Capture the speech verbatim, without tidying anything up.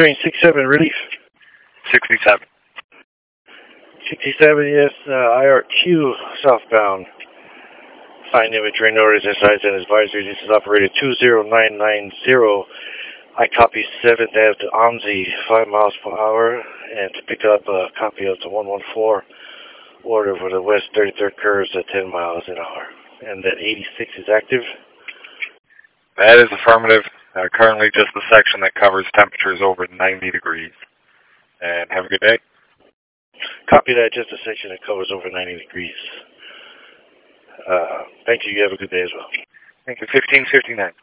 train six seven, relief. sixty-seven. sixty-seven, yes, uh, I R Q southbound. Fine inventory, no resistance and advisory. This is operator two zero nine nine zero. I copy seventh Avenue to OMSI, five miles per hour, and to pick up a copy of the one one four order for the west thirty-third curves at ten miles an hour. And that eighty-six is active? That is affirmative. Uh, currently just the section that covers temperatures over ninety degrees. And have a good day. Copy that, just a section that covers over ninety degrees. Uh, thank you. You have a good day as well. Thank you. fifteen fifty-nine.